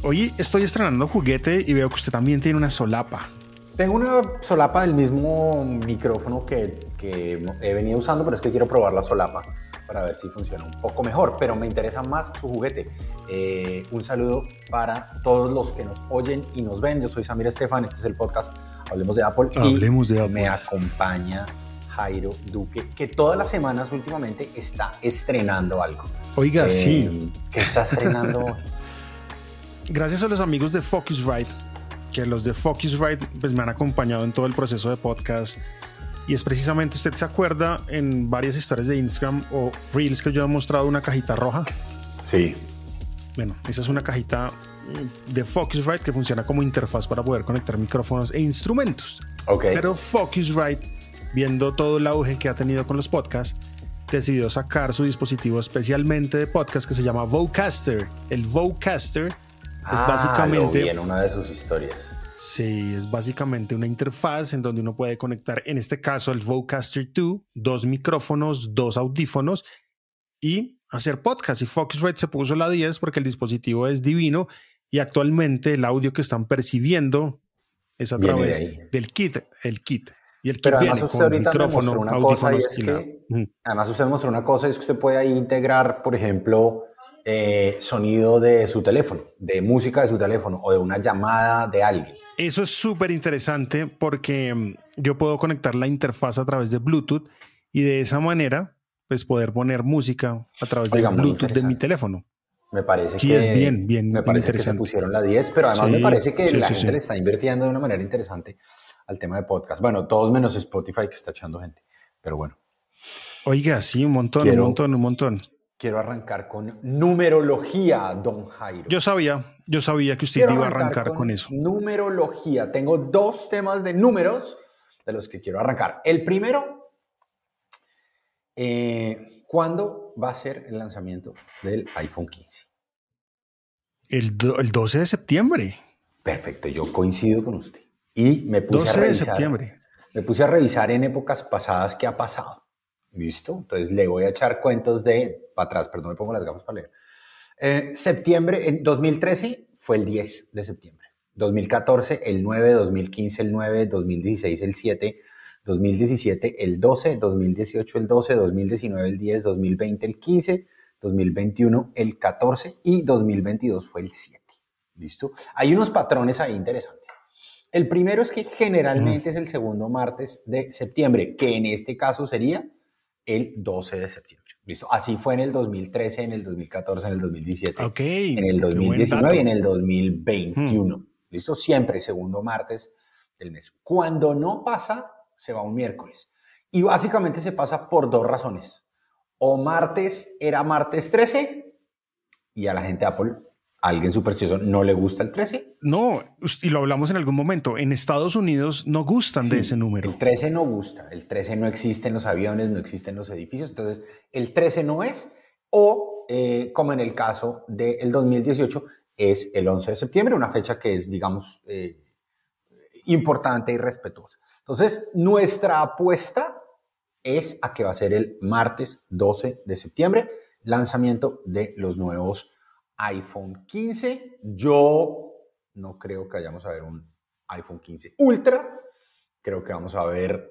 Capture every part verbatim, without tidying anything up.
Hoy estoy estrenando juguete y veo que usted también tiene una solapa. Tengo una solapa del mismo micrófono que, que he venido usando, pero es que quiero probar la solapa para ver si funciona un poco mejor, pero me interesa más su juguete. Eh, un saludo para todos los que nos oyen y nos ven. Yo soy Samir Estefan, este es el podcast Hablemos de Apple. Hablemos y de Apple. Me acompaña Jairo Duque, que todas las semanas últimamente está estrenando algo. Oiga, eh, sí. ¿Qué está estrenando? Gracias a los amigos de Focusrite, que los de Focusrite pues, me han acompañado en todo el proceso de podcast. Y es precisamente, usted se acuerda en varias historias de Instagram o Reels que yo he mostrado una cajita roja. Sí. Bueno, esa es una cajita de Focusrite que funciona como interfaz para poder conectar micrófonos e instrumentos. Ok. Pero Focusrite, viendo todo el auge que ha tenido con los podcasts, decidió sacar su dispositivo especialmente de podcast que se llama Vocaster. El Vocaster ah, es básicamente... lo vi en una de sus historias. Sí, es básicamente una interfaz en donde uno puede conectar, en este caso el Vocaster dos, dos micrófonos, dos audífonos y hacer podcast. Y Focusrite se puso la diez porque el dispositivo es divino y actualmente el audio que están percibiendo es a Viene través de del kit, el kit. Y el kit Pero además viene usted con ahorita micrófono, me mostró una cosa y audífonos es y la... que, Uh-huh. además usted me mostró una cosa y es que usted puede ahí integrar, por ejemplo, eh, sonido de su teléfono, de música de su teléfono o de una llamada de alguien. Eso es súper interesante porque um, yo puedo conectar la interfaz a través de Bluetooth y de esa manera pues poder poner música a través Oiga, del Bluetooth de mi teléfono. Me parece Sí, que es bien, bien me parece que se interesante. pusieron la diez, pero además Sí, me parece que sí, la sí, gente sí. le está invirtiendo de una manera interesante al tema de podcast. Bueno, todos menos Spotify que está echando gente, pero bueno. Oiga, sí, un montón, Quiero- un montón, un montón. Quiero arrancar con numerología, don Jairo. Yo sabía, yo sabía que usted Quiero iba a arrancar arrancar con, con eso. numerología. Tengo dos temas de números de los que quiero arrancar. El primero, eh, ¿cuándo va a ser el lanzamiento del iPhone quince? El, do- el doce de septiembre. Perfecto, yo coincido con usted. Y me puse a doce de revisar. septiembre. Me puse a revisar en épocas pasadas qué ha pasado. ¿Listo? Entonces le voy a echar cuentos de... Para atrás, perdón, me pongo las gafas para leer. Eh, septiembre, en dos mil trece fue el diez de septiembre. dos mil catorce el nueve, dos mil quince el nueve, dos mil dieciséis el siete, dos mil diecisiete el doce, dos mil dieciocho el doce, dos mil diecinueve el diez, dos mil veinte el quince, dos mil veintiuno el catorce y dos mil veintidós fue el siete. ¿Listo? Hay unos patrones ahí interesantes. El primero es que generalmente mm. es el segundo martes de septiembre, que en este caso sería el doce de septiembre. ¿Listo? Así fue en el dos mil trece, en el dos mil catorce, en el dos mil diecisiete, Okay, en el dos mil diecinueve y en el dos mil veintiuno. Hmm. ¿Listo? Siempre segundo martes del mes. Cuando no pasa, se va un miércoles. Y básicamente se pasa por dos razones. O martes era martes trece y a la gente de Apple, a alguien supersticioso, no le gusta el trece. No, y lo hablamos en algún momento. En Estados Unidos no gustan sí, de ese número. El trece no gusta. El trece no existe en los aviones, no existe en los edificios. Entonces, el trece no es. O, eh, como en el caso del dos mil dieciocho, es el once de septiembre, una fecha que es, digamos, eh, importante y respetuosa. Entonces, nuestra apuesta es a que va a ser el martes doce de septiembre, lanzamiento de los nuevos iPhone quince. Yo no creo que vayamos a ver un iPhone quince Ultra. Creo que vamos a ver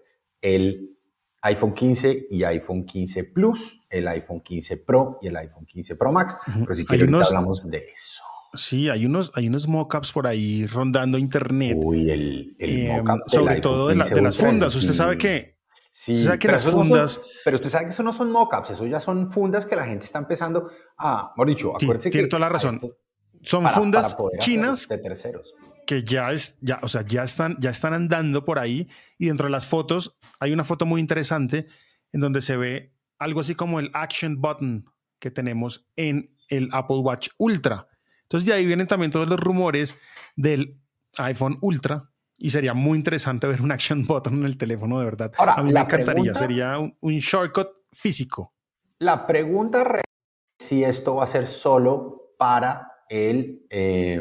el iPhone quince y iPhone quince Plus, el iPhone quince Pro y el iPhone quince Pro Max. Pero si quieren, unos, hablamos de eso. Sí, hay unos, hay unos mockups por ahí rondando internet. Uy, el, el eh, mockup sobre todo de, la, de las fundas. Usted sabe que Sí, usted sabe que pero, las fundas, no son, pero usted sabe que eso no son mockups, eso ya son fundas que la gente está empezando a, mejor dicho, acuérdese sí, que... tiene toda la razón. Esto, son para, fundas para chinas de terceros. Que ya, es, ya, o sea, ya, están, ya están andando por ahí y dentro de las fotos hay una foto muy interesante en donde se ve algo así como el action button que tenemos en el Apple Watch Ultra. Entonces de ahí vienen también todos los rumores del iPhone Ultra y sería muy interesante ver un action button en el teléfono, de verdad. Ahora, a mí me encantaría, pregunta, sería un, un shortcut físico. La pregunta real es si esto va a ser solo para el eh,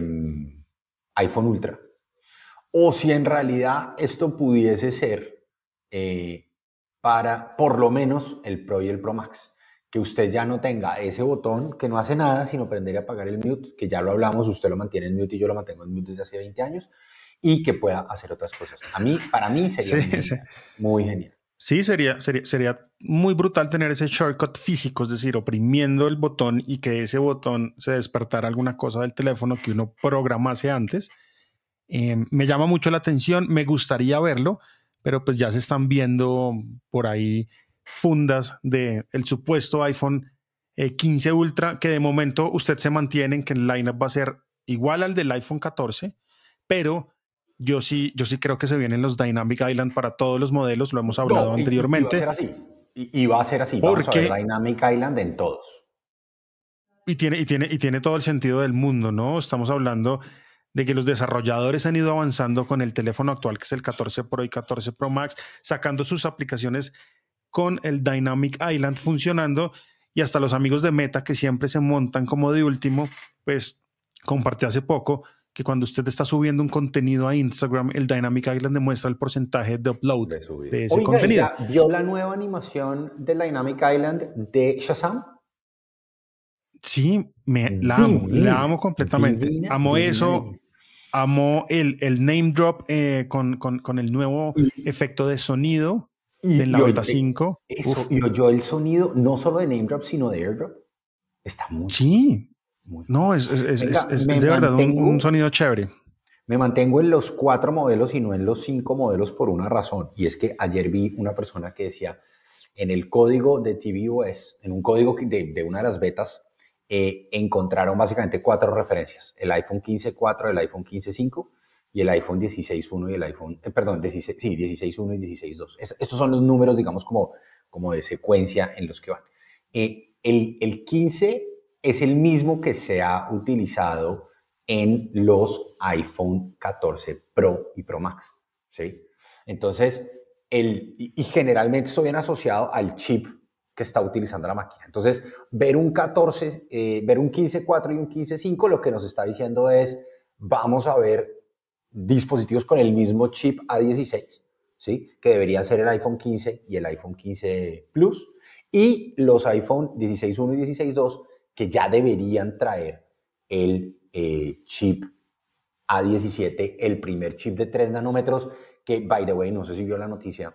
iPhone Ultra o si en realidad esto pudiese ser eh, para por lo menos el Pro y el Pro Max. que usted ya no tenga ese botón que no hace nada sino prender y apagar el mute, que ya lo hablamos, usted lo mantiene en mute y yo lo mantengo en mute desde hace veinte años, y que pueda hacer otras cosas. A mí, para mí sería Sí, muy, sí. muy genial. Sí, sería, sería, sería muy brutal tener ese shortcut físico, es decir, oprimiendo el botón y que ese botón se despertara alguna cosa del teléfono que uno programase antes. Eh, me llama mucho la atención, me gustaría verlo, pero pues ya se están viendo por ahí fundas del supuesto iPhone eh, quince Ultra, que de momento usted se mantiene en que el lineup va a ser igual al del iPhone catorce, pero yo sí, yo sí creo que se vienen los Dynamic Island para todos los modelos, lo hemos hablado No, y, y va a ser anteriormente, así. Y, y va a ser así. Vamos a ver porque Dynamic Island en todos. y tiene, y, tiene, y tiene todo el sentido del mundo, ¿no? Estamos hablando de que los desarrolladores han ido avanzando con el teléfono actual, que es el catorce Pro y catorce Pro Max, sacando sus aplicaciones con el Dynamic Island funcionando, y hasta los amigos de Meta, que siempre se montan como de último, pues compartí hace poco que cuando usted está subiendo un contenido a Instagram, el Dynamic Island demuestra el porcentaje de upload De, de ese Oiga, contenido. ¿ya vio la nueva animación del Dynamic Island de Shazam? Sí, me la amo, Divina, la amo completamente. divina, Amo divina, eso, divina. amo el, el name drop eh, con, con, con el nuevo Y, efecto de sonido de y, la y beta oye, cinco. eso, Uf, y oyó el sonido no solo de Name Drop, sino de Airdrop. Está muy cool, sí, muy cool. no, es, es, es, Venga, es, me es de verdad un, un mantengo, sonido chévere. me mantengo en los cuatro modelos y no en los cinco modelos por una razón. Y es que ayer vi una persona que decía, en el código de tvOS, en un código de, de una de las betas, eh, encontraron básicamente cuatro referencias. El iPhone quince punto cuatro, el iPhone quince punto cinco y el iPhone dieciséis punto uno y el iPhone, eh, perdón, dieciséis, sí, dieciséis punto uno y dieciséis punto dos. Es, estos son los números, digamos, como, como de secuencia en los que van. Eh, el, el quince es el mismo que se ha utilizado en los iPhone catorce Pro y Pro Max, ¿sí? Entonces, el, y, y generalmente esto viene asociado al chip que está utilizando la máquina. Entonces, ver un catorce, eh, ver un quince punto cuatro y un quince punto cinco lo que nos está diciendo es, vamos a ver dispositivos con el mismo chip A dieciséis, ¿sí? Que deberían ser el iPhone quince y el iPhone quince Plus, y los iPhone dieciséis punto uno y dieciséis punto dos, que ya deberían traer el eh, chip A diecisiete, el primer chip de tres nanómetros, que, by the way, no sé si vio la noticia,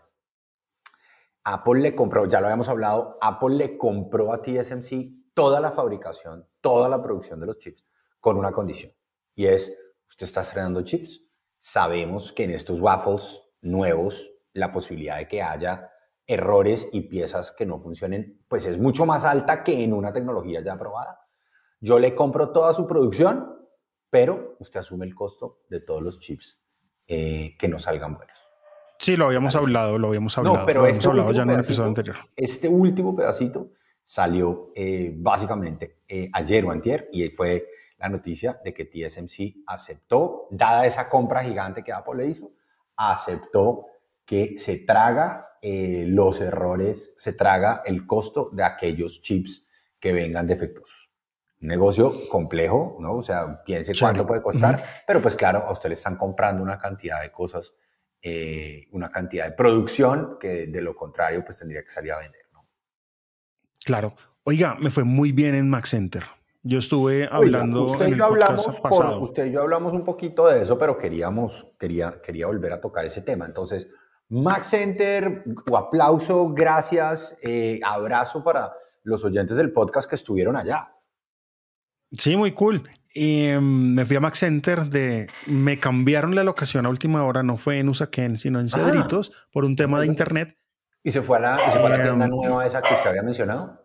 Apple le compró, ya lo habíamos hablado, Apple le compró a T S M C toda la fabricación, toda la producción de los chips, con una condición. Y es, usted está estrenando chips, sabemos que en estos waffles nuevos la posibilidad de que haya errores y piezas que no funcionen, pues es mucho más alta que en una tecnología ya aprobada. Yo le compro toda su producción, pero usted asume el costo de todos los chips eh, que no salgan buenos. Sí, lo habíamos hablado, lo habíamos hablado, No, pero lo habíamos este hablado ya último en un episodio pedacito, anterior. este último pedacito salió eh, básicamente eh, ayer o antier, y fue la noticia de que T S M C aceptó, dada esa compra gigante que Apple le hizo, aceptó que se traga eh, los errores, se traga el costo de aquellos chips que vengan defectuosos. Un negocio complejo, ¿no? O sea, piense Chévere. cuánto puede costar, Uh-huh. pero pues claro, a usted le están comprando una cantidad de cosas, eh, una cantidad de producción que de lo contrario pues tendría que salir a vender, ¿no? Claro. Oiga, me fue muy bien en Mac Center. Yo estuve Oiga, hablando usted en y yo el podcast hablamos por, pasado. usted y yo hablamos un poquito de eso, pero queríamos, quería, quería volver a tocar ese tema. Entonces, Mac Center, aplauso, gracias, eh, abrazo para los oyentes del podcast que estuvieron allá. Sí, muy cool. Eh, me fui a Mac Center, de, me cambiaron la locación a última hora, no fue en Usaquén, sino en Ah, Cedritos, por un tema de internet. ¿y se fue a la, y se fue a la Eh, tienda nueva esa que usted había mencionado?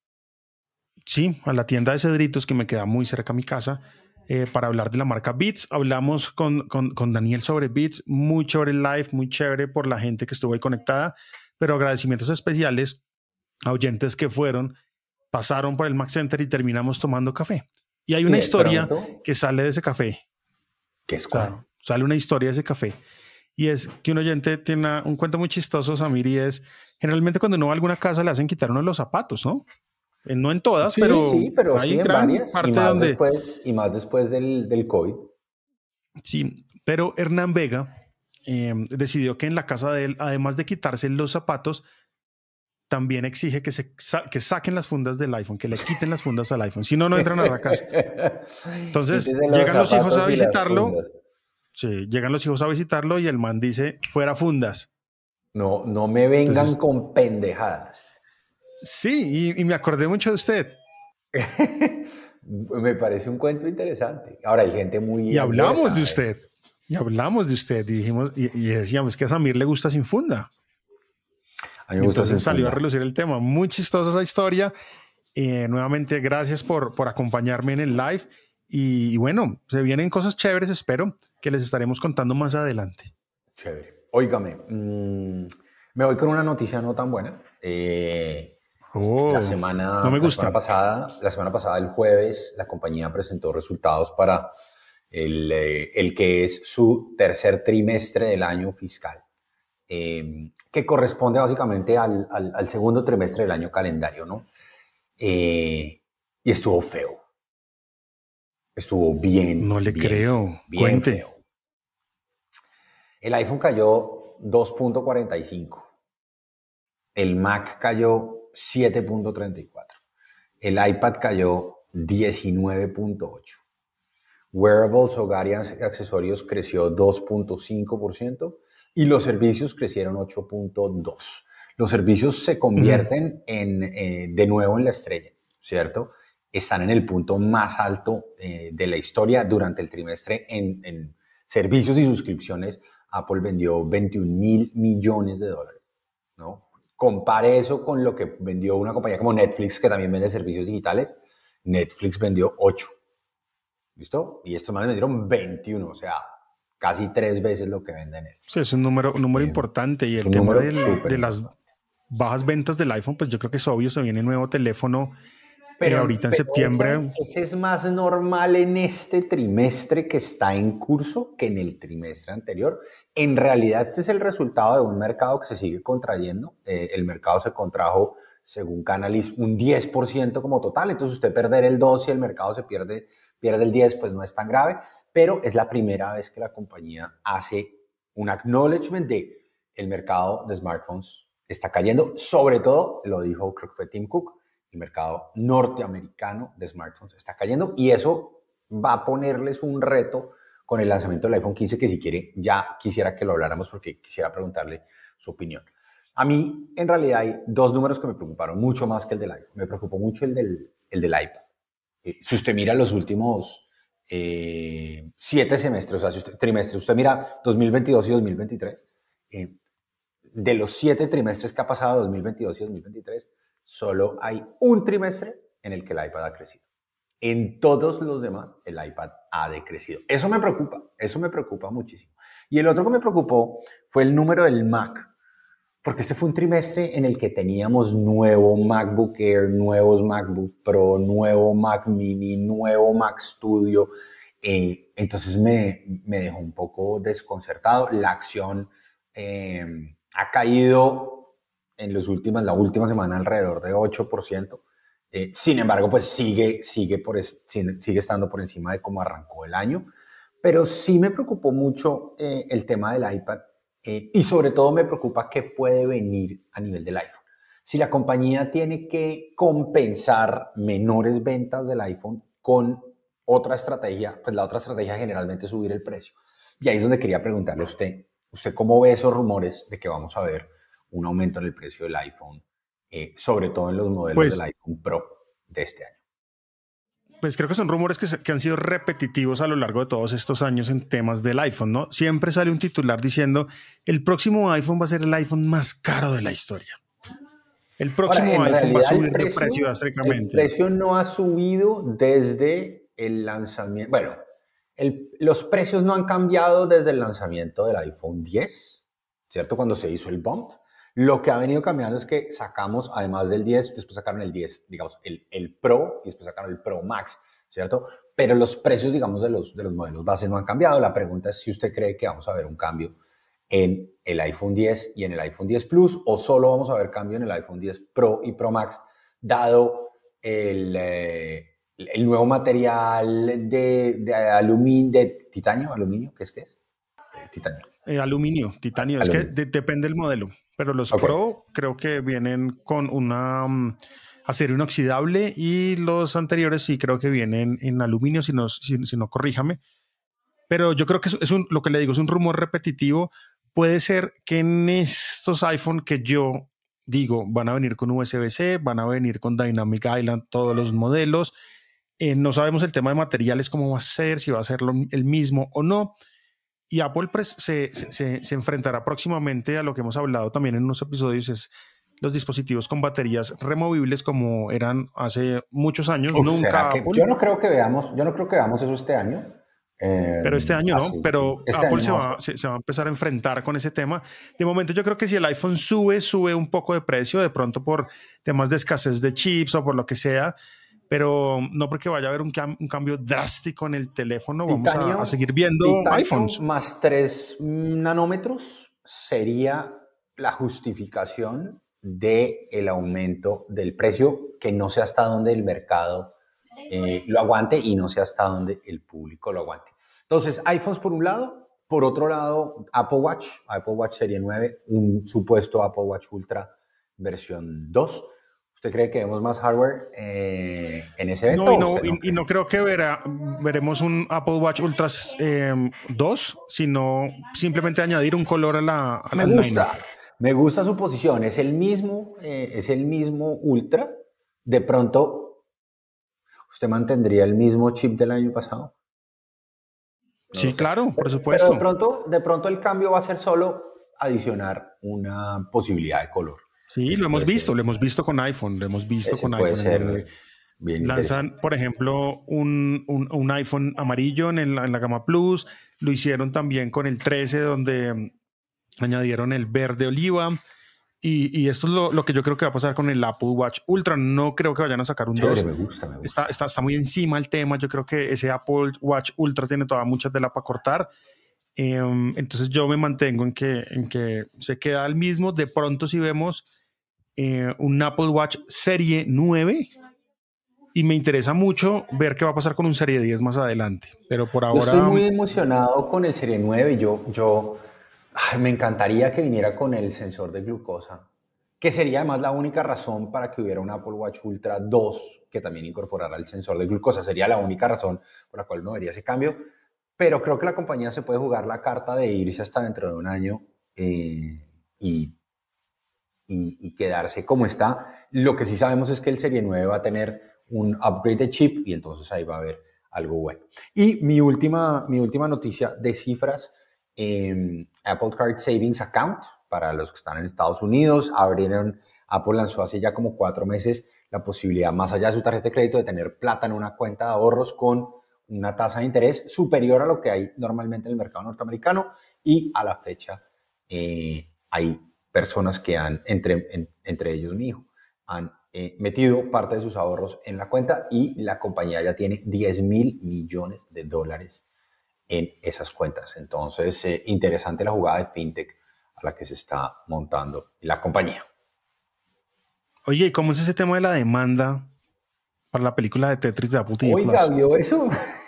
sí, a la tienda de Cedritos, que me queda muy cerca a mi casa, eh, para hablar de la marca Beats. Hablamos con, con, con Daniel sobre Beats, muy chévere el live, muy chévere por la gente que estuvo ahí conectada, pero agradecimientos especiales a oyentes que fueron, pasaron por el Mac Center y terminamos tomando café. Y hay Y una de historia pronto, que sale de ese café. ¿qué es O cuál? sea, sale una historia de ese café. Y es que un oyente tiene una, un cuento muy chistoso, Samir, y es, generalmente cuando uno va a alguna casa le hacen quitar uno los zapatos, ¿no? Eh, No en todas, Sí, pero sí, pero hay sí en gran varias, y parte más donde después, y más después del, del COVID. sí. Pero Hernán Vega eh, decidió que en la casa de él, además de quitarse los zapatos, también exige que, se, que saquen las fundas del iPhone, que le quiten las fundas al iPhone. Si no, no entran a la casa. Entonces, Quítese llegan los hijos a zapatos y las visitarlo. fundas. Sí, llegan los hijos a visitarlo y el man dice, fuera fundas. No, no me vengan Entonces, con pendejadas. Sí, y, y me acordé mucho de usted. Me parece un cuento interesante. Ahora hay gente muy Y hablamos adversa de a usted. eso. Y hablamos de usted. Y dijimos, y, y decíamos que a Samir le gusta sin funda. A mí me Y gusta sin entonces salió funda. a relucir el tema. Muy chistosa esa historia. Eh, nuevamente, gracias por, por acompañarme en el live. Y, y bueno, se vienen cosas chéveres, espero, que les estaremos contando más adelante. Chévere. Óigame, mmm, me voy con una noticia no tan buena. Eh, Oh, la semana, no me la gusta. semana pasada, la semana pasada, el jueves, la compañía presentó resultados para el, eh, el que es su tercer trimestre del año fiscal, eh, que corresponde básicamente al, al, al segundo trimestre del año calendario, ¿no? Eh, y estuvo feo. Estuvo bien, No le bien creo. feo. Bien Cuente. feo. El iPhone cayó dos punto cuarenta y cinco. El Mac cayó siete punto treinta y cuatro. El iPad cayó diecinueve punto ocho. Wearables, hogar y accesorios creció dos punto cinco por ciento y los servicios crecieron ocho punto dos por ciento. Los servicios se convierten uh-huh. en, eh, de nuevo en la estrella, ¿cierto? Están en el punto más alto eh, de la historia durante el trimestre en, en servicios y suscripciones. Apple vendió veintiún mil millones de dólares, ¿no? Compare eso con lo que vendió una compañía como Netflix, que también vende servicios digitales. Netflix vendió ocho. ¿Listo? Y estos manes vendieron veintiuno, o sea, casi tres veces lo que venden ellos. Sí, es un número, un número eh, importante. Y el tema del, de las bajas ventas del iPhone, pues yo creo que es obvio, se viene un nuevo teléfono pero, eh, ahorita en pero septiembre. Ese, ese es más normal en este trimestre que está en curso que en el trimestre anterior. En realidad, este es el resultado de un mercado que se sigue contrayendo. Eh, el mercado se contrajo, según Canalys, un diez por ciento como total. Entonces, usted perder el dos y el mercado se pierde, pierde el diez, pues no es tan grave. Pero es la primera vez que la compañía hace un acknowledgement de el mercado de smartphones está cayendo. Sobre todo, lo dijo, creo que fue Tim Cook, el mercado norteamericano de smartphones está cayendo y eso va a ponerles un reto con el lanzamiento del iPhone quince que si quiere, ya quisiera que lo habláramos porque quisiera preguntarle su opinión. A mí, en realidad, hay dos números que me preocuparon mucho más que el del iPhone. Me preocupó mucho el del, el del iPad. Eh, si usted mira los últimos eh, siete semestres, o sea, si usted, trimestres, usted mira dos mil veintidós y dos mil veintitrés, eh, de los siete trimestres que ha pasado, dos mil veintidós y dos mil veintitrés, solo hay un trimestre en el que el iPad ha crecido. En todos los demás, el iPad ha decrecido. Eso me preocupa, eso me preocupa muchísimo. Y el otro que me preocupó fue el número del Mac, porque este fue un trimestre en el que teníamos nuevo MacBook Air, nuevos MacBook Pro, nuevo Mac Mini, nuevo Mac Studio. Eh, entonces me, me dejó un poco desconcertado. La acción eh, ha caído en los últimos, la última semana alrededor de ocho por ciento. Eh, sin embargo, pues sigue, sigue, por es, sigue estando por encima de cómo arrancó el año. Pero sí me preocupó mucho eh, el tema del iPad eh, y sobre todo me preocupa qué puede venir a nivel del iPhone. Si la compañía tiene que compensar menores ventas del iPhone con otra estrategia, pues la otra estrategia generalmente es subir el precio. Y ahí es donde quería preguntarle a usted, ¿usted cómo ve esos rumores de que vamos a ver un aumento en el precio del iPhone, eh, sobre todo en los modelos pues, del iPhone Pro de este año? Pues creo que son rumores que, se, que han sido repetitivos a lo largo de todos estos años en temas del iPhone, ¿no? Siempre sale un titular diciendo, el próximo iPhone va a ser el iPhone más caro de la historia. El próximo Ahora, iPhone va a subir precio, de precio drásticamente. El precio no ha subido desde el lanzamiento. Bueno, el, los precios no han cambiado desde el lanzamiento del iPhone diez, ¿cierto? Cuando se hizo el bump. Lo que ha venido cambiando es que sacamos, además del diez, después sacaron el diez, digamos, el, el Pro, y después sacaron el Pro Max, ¿cierto? Pero los precios, digamos, de los, de los modelos base no han cambiado. La pregunta es si usted cree que vamos a ver un cambio en el iPhone diez y en el iPhone diez Plus, o solo vamos a ver cambio en el iPhone diez Pro y Pro Max, dado el, eh, el nuevo material de, de aluminio, de titanio, aluminio, ¿qué es que es? Eh, titanio. Eh, aluminio, titanio, aluminio. Es que de, depende del modelo. pero los Okay. Pro creo que vienen con una um, acero inoxidable y los anteriores sí creo que vienen en aluminio, si no, si, si no corríjame. Pero yo creo que es, es un, lo que le digo, es un rumor repetitivo. Puede ser que en estos iPhone que yo digo van a venir con U S B-C, van a venir con Dynamic Island, todos los modelos. Eh, no sabemos el tema de materiales, cómo va a ser, si va a ser lo, el mismo o no. Y Apple pues, se, se, se enfrentará próximamente a lo que hemos hablado también en unos episodios, es los dispositivos con baterías removibles como eran hace muchos años. Uf, ¿será Nunca que Apple. yo no creo que veamos, yo no creo que veamos eso este año? Eh, Pero este año así, no, pero este Apple año se no va, se, se va a empezar a enfrentar con ese tema. De momento yo creo que si el iPhone sube, sube un poco de precio, de pronto por temas de escasez de chips o por lo que sea, pero no porque vaya a haber un, cam un cambio drástico en el teléfono, vamos titanio, a, a seguir viendo titanio iPhones. más tres nanómetros sería la justificación del aumento del precio, que no sé hasta dónde el mercado eh, lo aguante y no sé hasta dónde el público lo aguante. Entonces, iPhones por un lado, por otro lado, Apple Watch, Apple Watch Serie nueve, un supuesto Apple Watch Ultra versión dos. ¿Usted cree que vemos más hardware eh, en ese evento? No, y no, no, y, y no creo que verá, veremos un Apple Watch Ultra eh, dos, sino simplemente añadir un color a la, a Me al gusta, lineup. me gusta su posición. Es el mismo, eh, es el mismo Ultra. De pronto, ¿usted mantendría el mismo chip del año pasado? No Sí, lo sé. claro, por Pero, supuesto. pero de pronto, de pronto el cambio va a ser solo adicionar una posibilidad de color. Sí, Ese lo hemos puede visto, ser, lo hemos visto con iPhone, lo hemos visto ese con puede iPhone, en ser donde bien lanzan, interesante. por ejemplo, un, un, un iPhone amarillo en la, en la gama Plus, lo hicieron también con el trece, donde um, añadieron el verde oliva, y, y esto es lo, lo que yo creo que va a pasar con el Apple Watch Ultra. No creo que vayan a sacar un Chévere, dos. me gusta, me gusta. Está, está, está muy encima el tema. Yo creo que ese Apple Watch Ultra tiene toda mucha tela para cortar. Eh, entonces yo me mantengo en que, en que se queda el mismo. De pronto si vemos eh, un Apple Watch Serie nueve, y me interesa mucho ver qué va a pasar con un Serie diez más adelante. Pero por Yo estoy ahora... muy emocionado con el Serie nueve. Yo, yo ay, me encantaría que viniera con el sensor de glucosa, que sería además la única razón para que hubiera un Apple Watch Ultra dos que también incorporara el sensor de glucosa. Sería la única razón por la cual no vería ese cambio. Pero creo que la compañía se puede jugar la carta de irse hasta dentro de un año eh, y, y, y quedarse como está. Lo que sí sabemos es que el Serie nueve va a tener un upgrade de chip y entonces ahí va a haber algo bueno. Y mi última, mi última noticia de cifras, eh, Apple Card Savings Account, para los que están en Estados Unidos, abrieron, Apple lanzó hace ya como cuatro meses la posibilidad, más allá de su tarjeta de crédito, de tener plata en una cuenta de ahorros con una tasa de interés superior a lo que hay normalmente en el mercado norteamericano, y a la fecha eh, hay personas que han, entre, en, entre ellos mi hijo, han eh, metido parte de sus ahorros en la cuenta y la compañía ya tiene diez mil millones de dólares en esas cuentas. Entonces, eh, interesante la jugada de fintech a la que se está montando la compañía. Oye, ¿y cómo es ese tema de la demanda para la película de Tetris de Apple T V Oiga, Plus? ¿vio eso?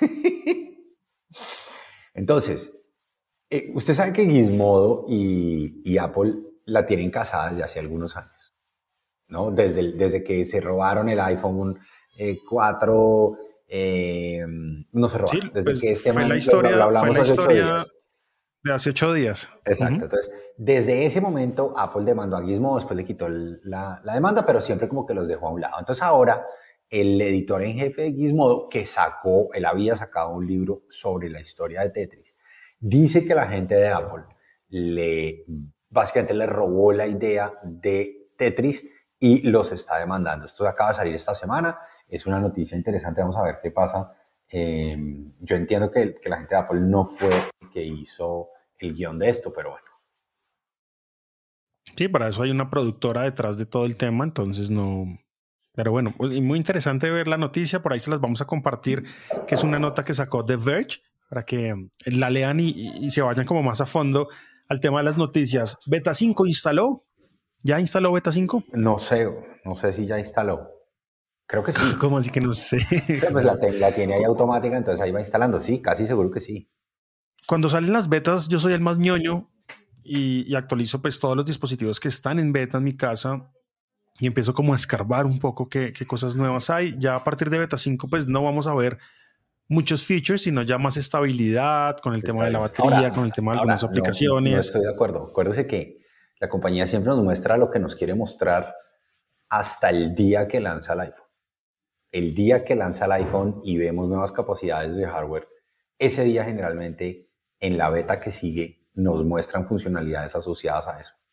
Entonces, eh, usted sabe que Gizmodo y, y Apple la tienen casada desde hace algunos años, ¿no? Desde, desde que se robaron el iPhone eh, cuatro, eh, no se robaron, Sí, desde pues que este fue man, la lo, lo, lo historia, fue hablamos la hace ocho historia días. de hace ocho días. Exacto, Uh-huh. entonces desde ese momento Apple demandó a Gizmodo, después le quitó la, la demanda, pero siempre como que los dejó a un lado. Entonces ahora el editor en jefe de Gizmodo, que sacó, él había sacado un libro sobre la historia de Tetris, dice que la gente de Apple le, básicamente le robó la idea de Tetris y los está demandando. Esto acaba de salir esta semana, es una noticia interesante, vamos a ver qué pasa. Eh, yo entiendo que, que la gente de Apple no fue el que hizo el guión de esto, pero bueno. Sí, para eso hay una productora detrás de todo el tema, entonces no... Pero bueno, muy interesante ver la noticia, por ahí se las vamos a compartir, que es una nota que sacó The Verge, para que la lean y, y se vayan como más a fondo al tema de las noticias. Beta cinco instaló, ¿ya instaló Beta cinco? No sé, no sé si ya instaló. Creo que sí. ¿Cómo así que no sé? Pero pues la, la tiene ahí automática, entonces ahí va instalando. Sí, casi seguro que sí. Cuando salen las betas, yo soy el más ñoño y, y actualizo pues todos los dispositivos que están en beta en mi casa y empiezo como a escarbar un poco qué, qué cosas nuevas hay. Ya a partir de beta cinco pues no vamos a ver muchos features, sino ya más estabilidad con el tema de la batería, ahora, con el tema de ahora algunas no, aplicaciones. no estoy de acuerdo. Acuérdese que la compañía siempre nos muestra lo que nos quiere mostrar hasta el día que lanza el iPhone. El día que lanza el iPhone y vemos nuevas capacidades de hardware, ese día generalmente en la beta que sigue nos muestran funcionalidades asociadas a eso.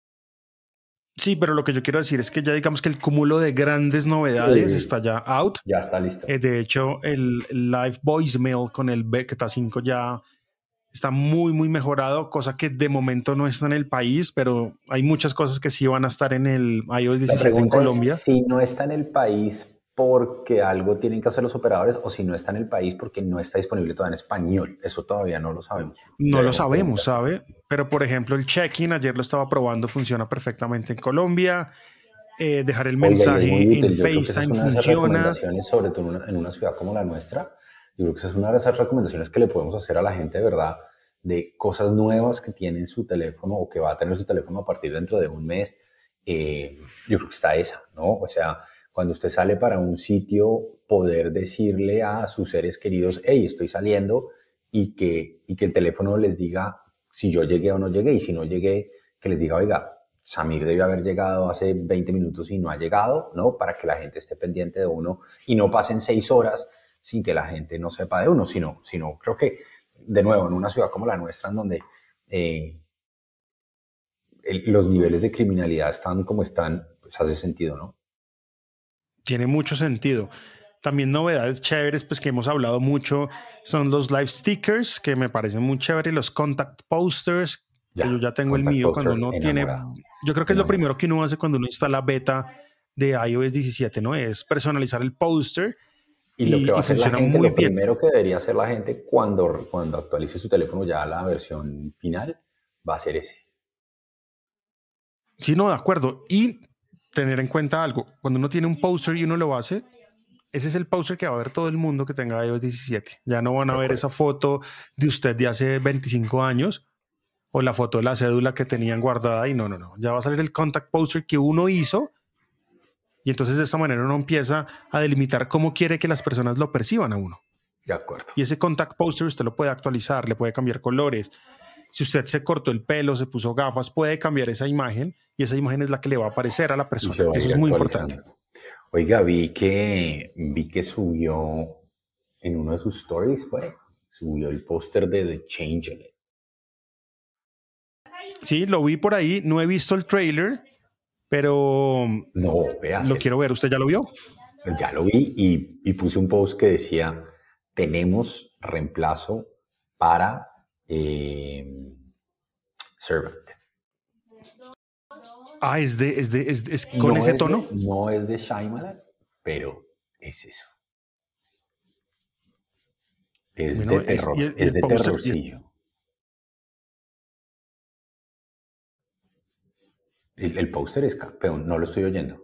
Sí, pero lo que yo quiero decir es que ya digamos que el cúmulo de grandes novedades Sí, está ya out. ya está listo. Eh, de hecho, el Live Voicemail con el Beta cinco ya está muy, muy mejorado, cosa que de momento no está en el país, pero hay muchas cosas que sí van a estar en el iOS diecisiete en Colombia. Es si no está en el país porque algo tienen que hacer los operadores o si no está en el país porque no está disponible todavía en español. Eso todavía no lo sabemos. No lo sabemos, ¿sabe? Pero, por ejemplo, el check-in, ayer lo estaba probando, funciona perfectamente en Colombia. Eh, dejar el mensaje Oiga, en FaceTime funciona. Recomendaciones, sobre todo en una, en una ciudad como la nuestra. Yo creo que esa es una de esas recomendaciones que le podemos hacer a la gente, de verdad, de cosas nuevas que tiene en su teléfono o que va a tener su teléfono a partir dentro de un mes. Eh, yo creo que está esa, ¿no? O sea, cuando usted sale para un sitio, poder decirle a sus seres queridos, hey, estoy saliendo, y que, y que el teléfono les diga si yo llegué o no llegué, y si no llegué, que les diga, oiga, Samir debió haber llegado hace veinte minutos y no ha llegado, ¿no? Para que la gente esté pendiente de uno y no pasen seis horas sin que la gente no sepa de uno, sino, sino creo que, de nuevo, en una ciudad como la nuestra, en donde eh, el, los niveles de criminalidad están como están, pues hace sentido, ¿no? Tiene mucho sentido. También novedades chéveres, pues que hemos hablado mucho, son los live stickers, que me parecen muy chéveres, los contact posters, ya, que yo ya tengo el mío cuando uno enamorado. tiene... Yo creo que enamorado. Es lo primero que uno hace cuando uno instala beta de iOS diecisiete, ¿no? Es personalizar el póster y, y lo que va a hacer la gente, muy lo bien. Primero que debería hacer la gente cuando, cuando actualice su teléfono ya a la versión final, va a ser ese. Sí, no, de acuerdo. Y tener en cuenta algo, cuando uno tiene un póster y uno lo hace, ese es el póster que va a ver todo el mundo que tenga iOS diecisiete. Ya no van a ver esa foto de usted de hace veinticinco años o la foto de la cédula que tenían guardada y no, no, no. Ya va a salir el contact poster que uno hizo y entonces de esta manera uno empieza a delimitar cómo quiere que las personas lo perciban a uno. De acuerdo. Y ese contact poster usted lo puede actualizar, le puede cambiar colores. Si usted se cortó el pelo, se puso gafas, puede cambiar esa imagen y esa imagen es la que le va a aparecer a la persona. Eso es muy importante. Oiga, vi que, vi que subió en uno de sus stories, fue, subió el póster de The Changeling. Sí, lo vi por ahí, no he visto el trailer, pero no, véase. Lo quiero ver. ¿Usted ya lo vio? Ya lo vi y, y puse un post que decía, tenemos reemplazo para eh, Servant. Ah, es de, es de, es, es con no ese es tono. De, no es de Shyamalan, pero es eso. Es bueno, de terror, es, y, es de poster, terrorcillo. Y... El, el póster es campeón, no lo estoy oyendo.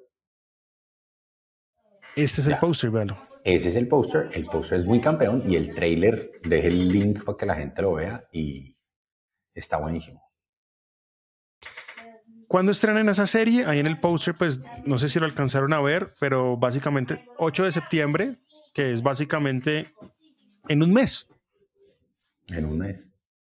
Este es ya. el póster, véalo. Ese es el póster, el póster es muy campeón y el trailer, deje el link para que la gente lo vea y está buenísimo. ¿Cuándo estrenan esa serie? Ahí en el póster, pues no sé si lo alcanzaron a ver, pero básicamente ocho de septiembre, que es básicamente en un mes. En un mes.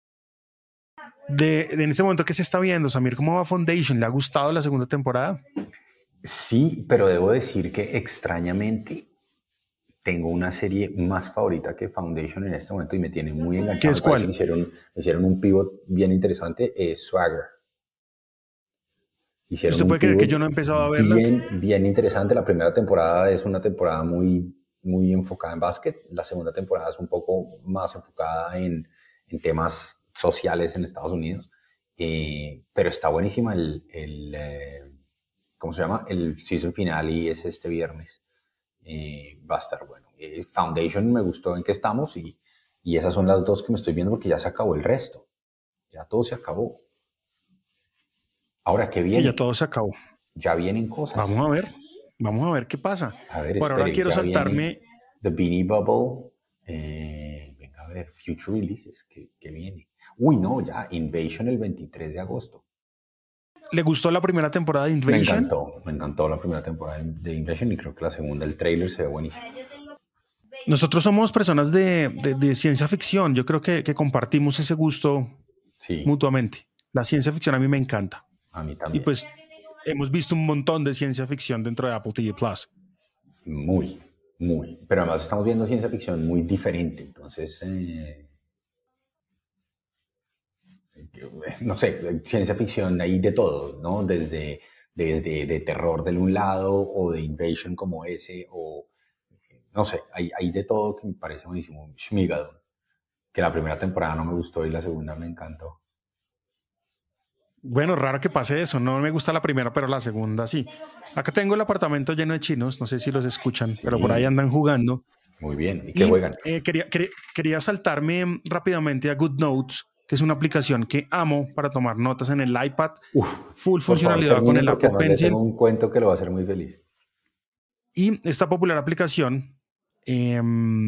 De, de en este momento, ¿qué se está viendo, Samir? ¿Cómo va Foundation? ¿Le ha gustado la segunda temporada? Sí, pero debo decir que extrañamente tengo una serie más favorita que Foundation en este momento y me tiene muy enganchado. ¿Qué es cuál? Me hicieron, me hicieron un pivot bien interesante, eh, Swagger. Hicieron ¿Usted puede creer que yo no he empezado a verla? Bien, bien interesante. La primera temporada es una temporada muy, muy enfocada en básquet. La segunda temporada es un poco más enfocada en, en temas sociales en Estados Unidos. Eh, pero está buenísima el, el eh, ¿cómo se llama? El season final y es este viernes. Eh, va a estar bueno. Eh, Foundation me gustó en que estamos y, y esas son las dos que me estoy viendo porque ya se acabó el resto. Ya todo se acabó. Ahora, ¿qué viene? Sí, ya todo se acabó. Ya vienen cosas. Vamos a ver. Vamos a ver qué pasa. A ver, bueno, espere, ahora quiero saltarme. The Beanie Bubble. Eh, venga a ver, Future Releases. ¿Qué, qué viene? Uy, no, ya, Invasion el veintitrés de agosto. ¿Le gustó la primera temporada de Invasion? Me encantó, me encantó la primera temporada de Invasion y creo que la segunda, el trailer se ve buenísimo. Nosotros somos personas de, de, de ciencia ficción. Yo creo que, que compartimos ese gusto sí. mutuamente. La ciencia ficción a mí me encanta. A mí también. Y pues hemos visto un montón de ciencia ficción dentro de Apple T V Plus. Muy, muy. Pero además estamos viendo ciencia ficción muy diferente. Entonces, eh, no sé, ciencia ficción hay de todo, ¿no? Desde, desde de terror de un lado o de Invasion como ese o... No sé, hay, hay de todo que me parece buenísimo. Shmigadon, que la primera temporada no me gustó y la segunda me encantó. Bueno, raro que pase eso. No me gusta la primera, pero la segunda sí. Acá tengo el apartamento lleno de chinos. No sé si los escuchan, sí. pero por ahí andan jugando. Muy bien. ¿Y qué y, juegan? Eh, quería, quería, quería saltarme rápidamente a GoodNotes, que es una aplicación que amo para tomar notas en el iPad. Uf, full funcionalidad favor, con el Apple Pencil. Tengo un cuento que lo va a hacer muy feliz. Y esta popular aplicación eh,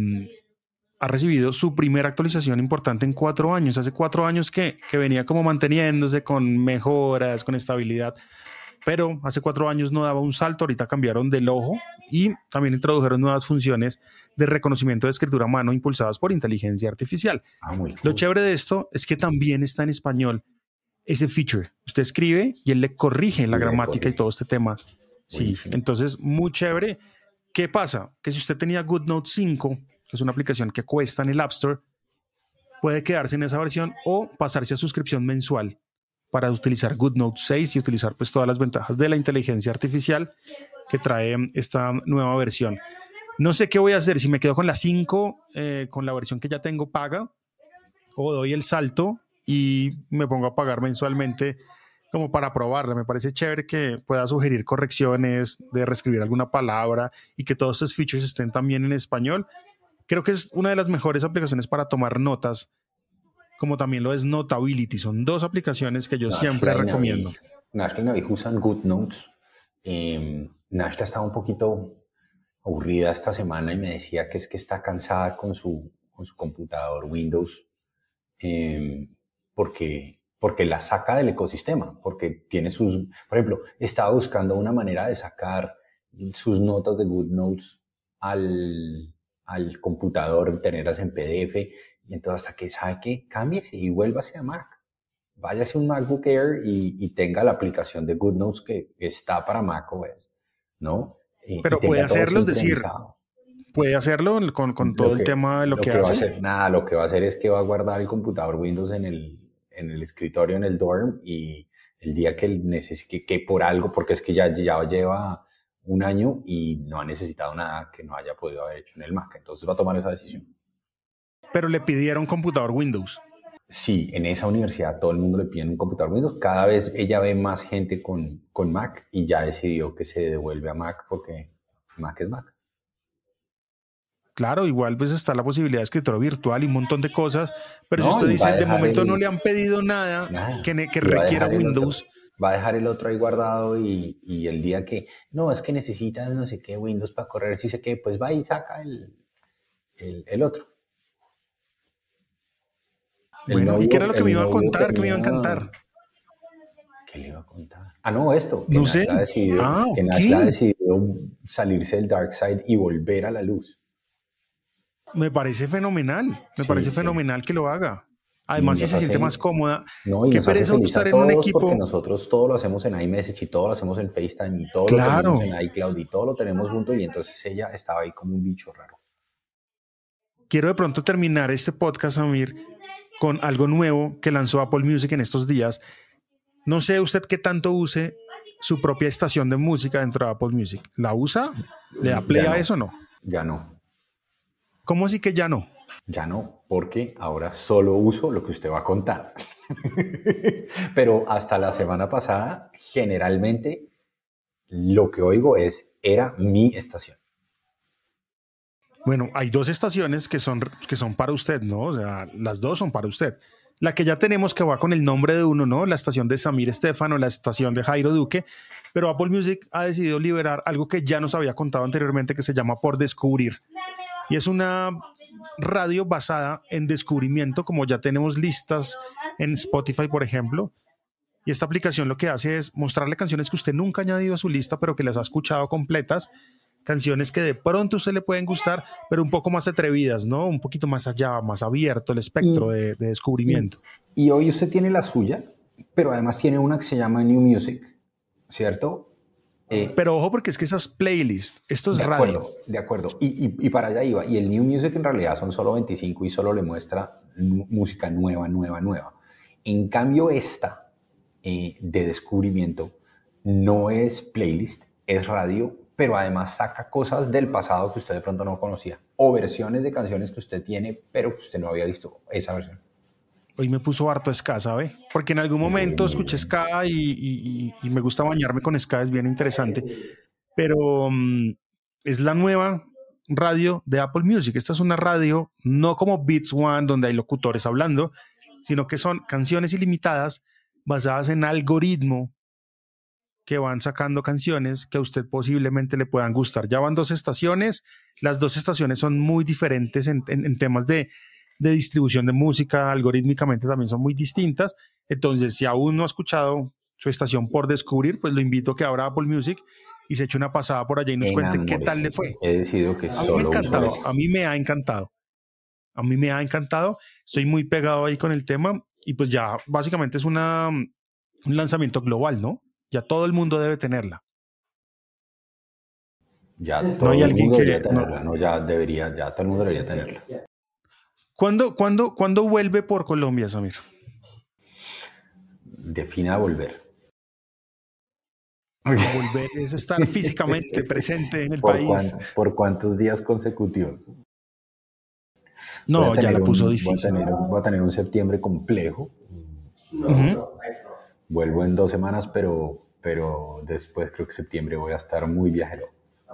ha recibido su primera actualización importante en cuatro años. Hace cuatro años que, que venía como manteniéndose con mejoras, con estabilidad, pero hace cuatro años no daba un salto. Ahorita cambiaron del ojo y también introdujeron nuevas funciones de reconocimiento de escritura a mano impulsadas por inteligencia artificial. Ah, muy cool. Lo chévere de esto es que también está en español ese feature. Usted escribe y él le corrige la sí, gramática corrige. y todo este tema. Sí, sí, entonces muy chévere. ¿Qué pasa? Que si usted tenía GoodNotes cinco, que es una aplicación que cuesta en el App Store, puede quedarse en esa versión o pasarse a suscripción mensual para utilizar GoodNotes seis y utilizar pues todas las ventajas de la inteligencia artificial que trae esta nueva versión. No sé qué voy a hacer, si me quedo con la cinco, eh, con la versión que ya tengo paga, o doy el salto y me pongo a pagar mensualmente como para probarla. Me parece chévere que pueda sugerir correcciones, de reescribir alguna palabra y que todos estos features estén también en español. Creo que es una de las mejores aplicaciones para tomar notas, como también lo es Notability. Son dos aplicaciones que yo Nashla siempre recomiendo. Nashla y Navi usan GoodNotes. Eh, Nashla estaba un poquito aburrida esta semana y me decía que es que está cansada con su, con su computador Windows eh, porque... porque la saca del ecosistema, porque tiene sus... Por ejemplo, estaba buscando una manera de sacar sus notas de GoodNotes al, al computador, tenerlas en P D F, y entonces hasta que sabe que cámbiese y vuélvase a Mac. Váyase a un MacBook Air y, y tenga la aplicación de GoodNotes que está para macOS, ¿no? Y, Pero y puede hacerlo, es decir, puede hacerlo con, con todo que, el tema de lo, lo que, que hace. Va a hacer, nada, lo que va a hacer es que va a guardar el computador Windows en el... en el escritorio, en el dorm, y el día que necesite, que por algo, porque es que ya, ya lleva un año y no ha necesitado nada que no haya podido haber hecho en el Mac, entonces va a tomar esa decisión. Pero le pidieron computador Windows. Sí, en esa universidad todo el mundo le pide un computador Windows, cada vez ella ve más gente con, con Mac y ya decidió que se devuelve a Mac porque Mac es Mac. Claro, igual pues está la posibilidad de escritorio virtual y un montón de cosas, pero No, si usted dice de momento el, no le han pedido nada, nada que, que y requiera Windows. Otro, va a dejar el otro ahí guardado y, y el día que, no, es que necesitas no sé qué Windows para correr, si sé qué, pues va y saca el, el, el otro. El bueno, novio, ¿y qué era lo que me iba a contar, tenía... que me iba a encantar? ¿Qué le iba a contar? Ah, no, esto. No sé. Ha decidido, ah, que okay. ha decidido salirse del dark side y volver a la luz. Me parece fenomenal, me sí, parece sí. fenomenal que lo haga. Además, si se siente más cómoda. No, y qué nos hace pereza feliz estar a en un todos equipo. Porque nosotros todo lo hacemos en iMessage y todo lo hacemos en FaceTime y todo claro. lo tenemos en iCloud y todo lo tenemos junto y entonces ella estaba ahí como un bicho raro. Quiero de pronto terminar este podcast, Amir, con algo nuevo que lanzó Apple Music en estos días. No sé usted qué tanto use su propia estación de música dentro de Apple Music. ¿La usa? ¿Le da play no, a eso o no? Ya no. ¿Cómo así que ya no? Ya no, porque ahora solo uso lo que usted va a contar. Pero hasta la semana pasada, generalmente, lo que oigo es, era mi estación. Bueno, hay dos estaciones que son, que son para usted, ¿no? O sea, las dos son para usted. La que ya tenemos que va con el nombre de uno, ¿no? La estación de Samir Estefano, la estación de Jairo Duque, pero Apple Music ha decidido liberar algo que ya nos había contado anteriormente que se llama Por Descubrir. Y es una radio basada en descubrimiento, como ya tenemos listas en Spotify, por ejemplo. Y esta aplicación lo que hace es mostrarle canciones que usted nunca ha añadido a su lista, pero que las ha escuchado completas. Canciones que de pronto a usted le pueden gustar, pero un poco más atrevidas, ¿no? Un poquito más allá, más abierto el espectro y, de, de descubrimiento. Y, y hoy usted tiene la suya, pero además tiene una que se llama New Music, ¿cierto? Eh, pero ojo, porque es que esas playlists, esto es de radio. Acuerdo, de acuerdo, y, y, y para allá iba. Y el New Music en realidad son solo veinticinco y solo le muestra música nueva, nueva, nueva. En cambio esta eh, de descubrimiento no es playlist, es radio, pero además saca cosas del pasado que usted de pronto no conocía, o versiones de canciones que usted tiene, pero que usted no había visto esa versión. Hoy me puso harto ska, ¿sabe? Porque en algún momento escuché ska y, y, y me gusta bañarme con ska, es bien interesante. Pero um, es la nueva radio de Apple Music. Esta es una radio no como Beats One, donde hay locutores hablando, sino que son canciones ilimitadas basadas en algoritmo que van sacando canciones que a usted posiblemente le puedan gustar. Ya van dos estaciones. Las dos estaciones son muy diferentes en, en, en temas de de distribución de música, algorítmicamente también son muy distintas. Entonces, si aún no ha escuchado su estación por descubrir, pues lo invito a que abra Apple Music y se eche una pasada por allá y nos Enamorese. cuente qué tal le fue. He decidido que a solo mí me ha encantado, a mí me ha encantado. A mí me ha encantado. Estoy muy pegado ahí con el tema y pues ya básicamente es una, un lanzamiento global, ¿no? Ya todo el mundo debe tenerla. Ya todo no hay el alguien mundo que debería tenerla, no. no, ya debería, ya todo el mundo debería tenerla. ¿Cuándo, cuándo, ¿Cuándo vuelve por Colombia, Samir? Defina volver. Volver es estar físicamente presente en el ¿Por país. Cuán, ¿Por cuántos días consecutivos? No, ya la puso un, difícil. Voy a, tener, voy a tener un septiembre complejo. Uh-huh. Vuelvo en dos semanas, pero, pero después creo que septiembre voy a estar muy viajero.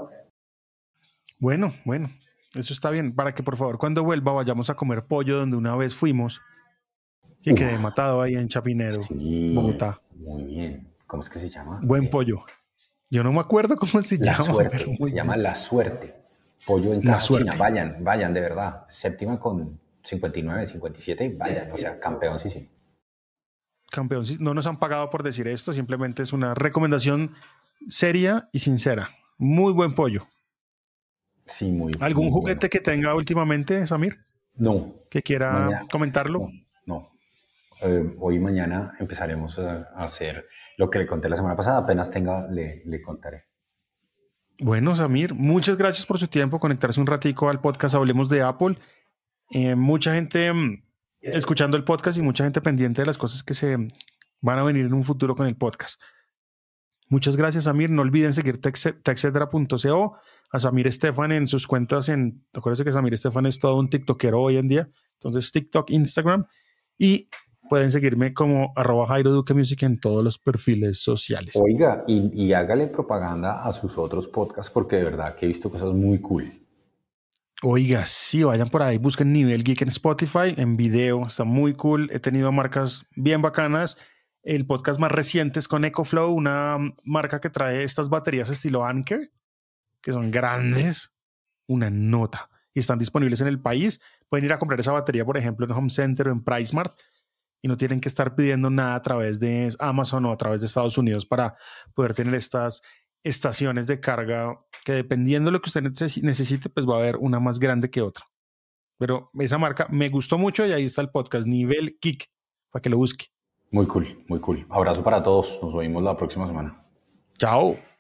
Bueno, bueno. Eso está bien, para que por favor cuando vuelva vayamos a comer pollo donde una vez fuimos, que Uf, quedé matado ahí en Chapinero, sí, Bogotá. Muy bien. ¿Cómo es que se llama? Buen eh, pollo. Yo no me acuerdo cómo se la llama. Suerte. Pero muy se llama bien. La Suerte. Pollo en La Suerte. China. Vayan, vayan, de verdad. Séptima con cincuenta y nueve, cincuenta y siete, vayan. O sea, campeón, sí, sí. Campeón, sí. No nos han pagado por decir esto, simplemente es una recomendación seria y sincera. Muy buen pollo. Sí, muy ¿Algún muy juguete bueno. que tenga últimamente, Samir? No. ¿Que quiera mañana, comentarlo? No, no. Eh, hoy y mañana empezaremos a, a hacer lo que le conté la semana pasada. Apenas tenga, le, le contaré. Bueno, Samir, muchas gracias por su tiempo, conectarse un ratico al podcast Hablemos de Apple. Eh, mucha gente mm, escuchando el podcast y mucha gente pendiente de las cosas que se van a venir en un futuro con el podcast. Muchas gracias, Samir. No olviden seguir texetcetera punto co, a Samir Estefan en sus cuentas. En, acuérdense que Samir Estefan es todo un tiktokero hoy en día. Entonces, TikTok, Instagram. Y pueden seguirme como arroba Jairo Duque Music en todos los perfiles sociales. Oiga, y, y hágale propaganda a sus otros podcasts porque de verdad que he visto cosas muy cool. Oiga, sí, vayan por ahí, busquen Nivel Geek en Spotify, en video. Está muy cool. He tenido marcas bien bacanas. El podcast más reciente es con EcoFlow, una marca que trae estas baterías estilo Anker, que son grandes, una nota, y están disponibles en el país. Pueden ir a comprar esa batería, por ejemplo, en Home Center o en PriceSmart, y no tienen que estar pidiendo nada a través de Amazon o a través de Estados Unidos para poder tener estas estaciones de carga que, dependiendo de lo que usted necesite, pues va a haber una más grande que otra. Pero esa marca me gustó mucho y ahí está el podcast Nivel Geek, para que lo busque. Muy cool, muy cool. Abrazo para todos. Nos vemos la próxima semana. Chao.